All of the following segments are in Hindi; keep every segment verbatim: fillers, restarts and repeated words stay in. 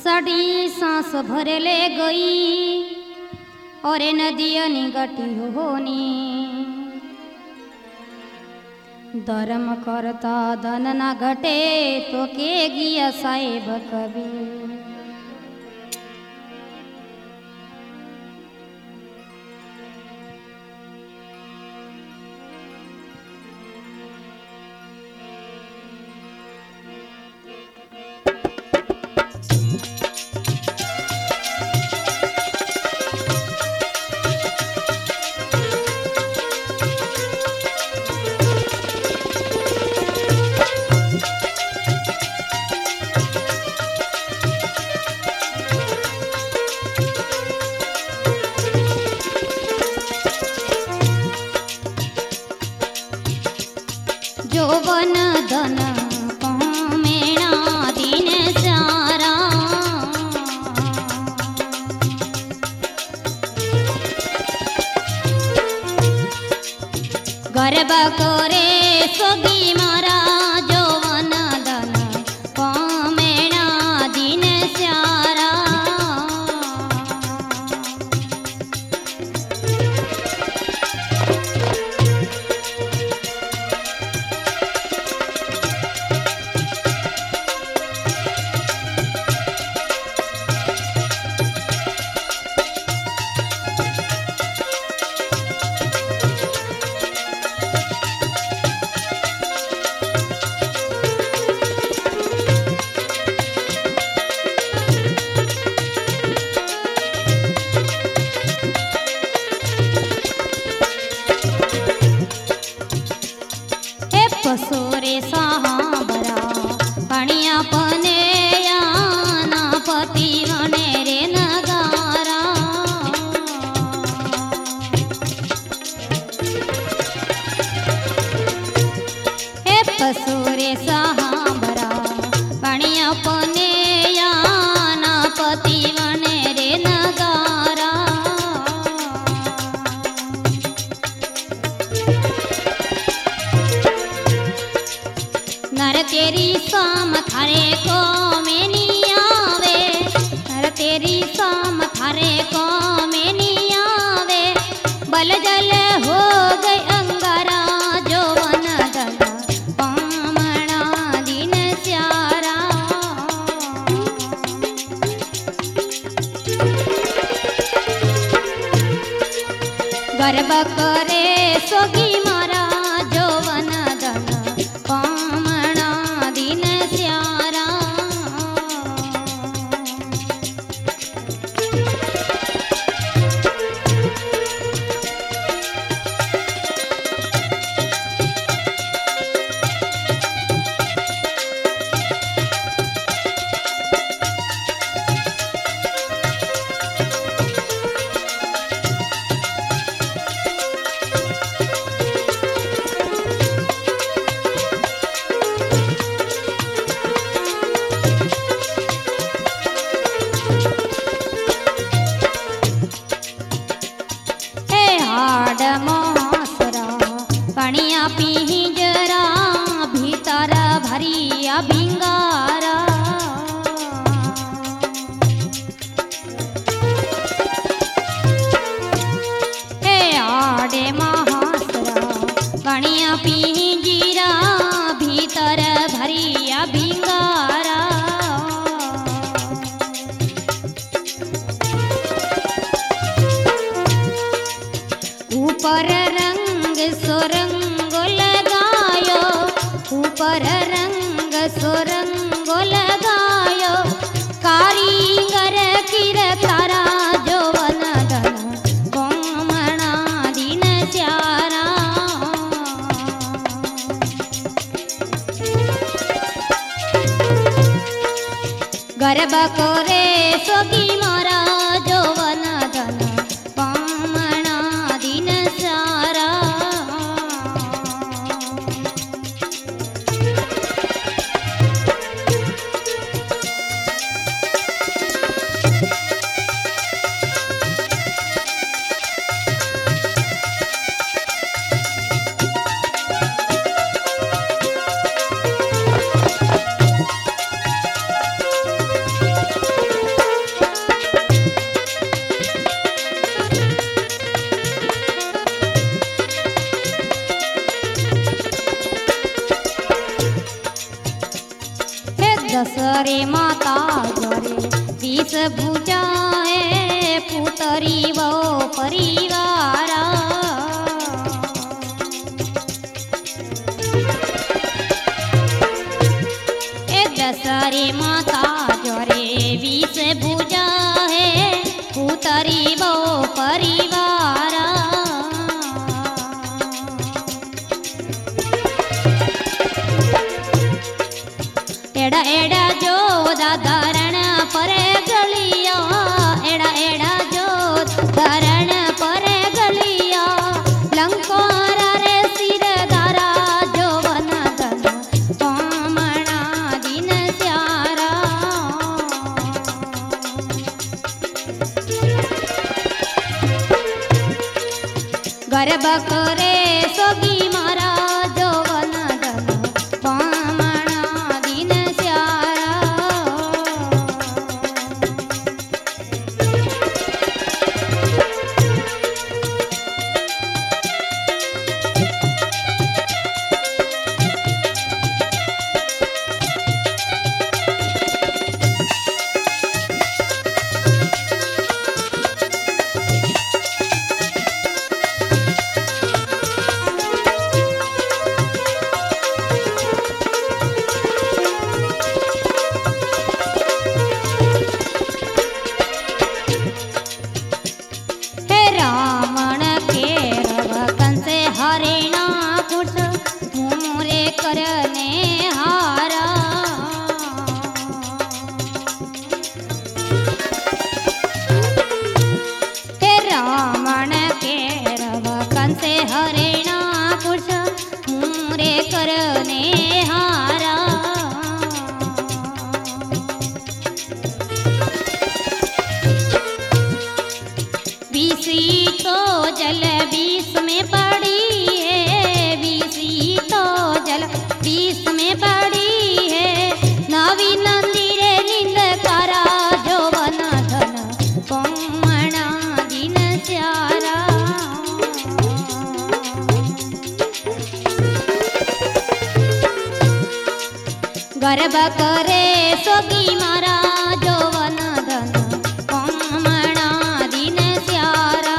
साड़ी सांस भरे ले गई और नदियनी गटी होनी धर्म करता धन न घटे तो के गिया साहेब कभी। जोवन धन कमेणा दिन सारा गर्भ करे सोगी मारा जोवन धन कमेणा दिन सारा सोरे साबरा कणिया पने याना पति वने रे नगारा हे पसोरे साबरा कणिया पने याना पति वने रे नगारा नर तेरी शाम थारे को में नहीं आवे नर तेरी शाम थारे को में नहीं आवे बल जल हो गए अंगारा जो वन दला पामणा दिन स्यारा गर्भ करे सोगी मारा जो वन दला पामणा दिन स्यारा मोसरा कणिया पिंजरा भीतर भरिया भिंगारा हे आडे महासरा कणिया पिंजरा भीतर भरिया भिंगारा ऊपर रंग सोरंग लगायो ऊपर रंग सोरंग लगायो कारीगर किरकारा जो वन धन कोमणा दिन स्यारा गर्भ करे सोगी मारा जो वन धन पामणा दिन सारा कूतरी वो परिवार ए दशहरे माता जोरे बीस भुजा है कूतरी वो परिवार एड़ा एड़ा जो दादरण पर गलिया एड़ा एड़ा जो धरण पर गलिया लंकोरा रे सिर दारा जो वनदन कोमणा दिन स्यारा गर्भ करे सोगी मारा जो वनदन कोमणा दिन स्यारा रावण के रव कंसे हरिणा कुट मुरे करने हारा हे रावण के रव कंसे हरिणा कुट मुरे करने हारा बीसी तो जल बीस में पड़ी है बीसी तो जल बीस में पड़ी है नवी नंदिरे निंद करा जो वनधन कोमणा दिन स्यारा गर्भ करे सोगी मारा जो वनधन कोमणा दिन स्यारा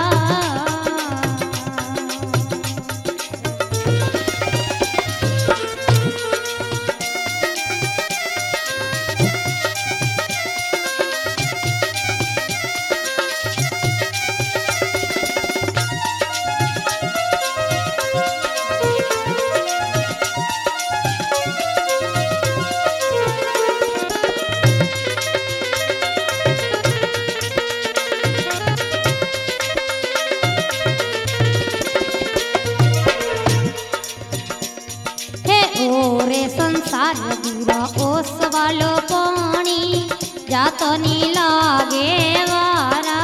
ओरे संसार दूरा ओस वालो पानी जातो नी लागे वारा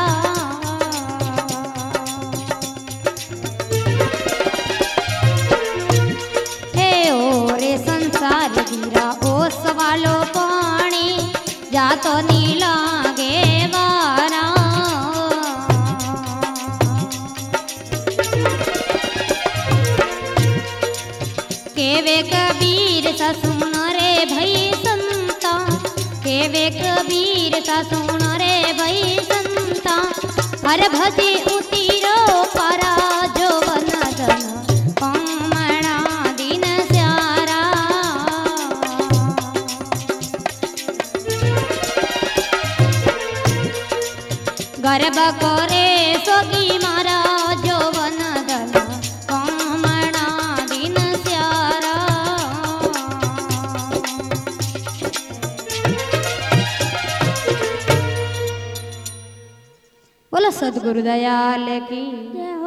हे ओरे संसार दूरा ओस वालो पानी जातो नी लागे वारा केवे कबीर सा सुन रे भई संता केवे कबीर सा सुन रे भई संता हर भजे उतीरो परा जो वनदन कोमणा दिन स्यारा गर्भ करे सोगी मारा जो वनदन कोमणा दिन स्यारा बोलो सद्गुरु दयाल की।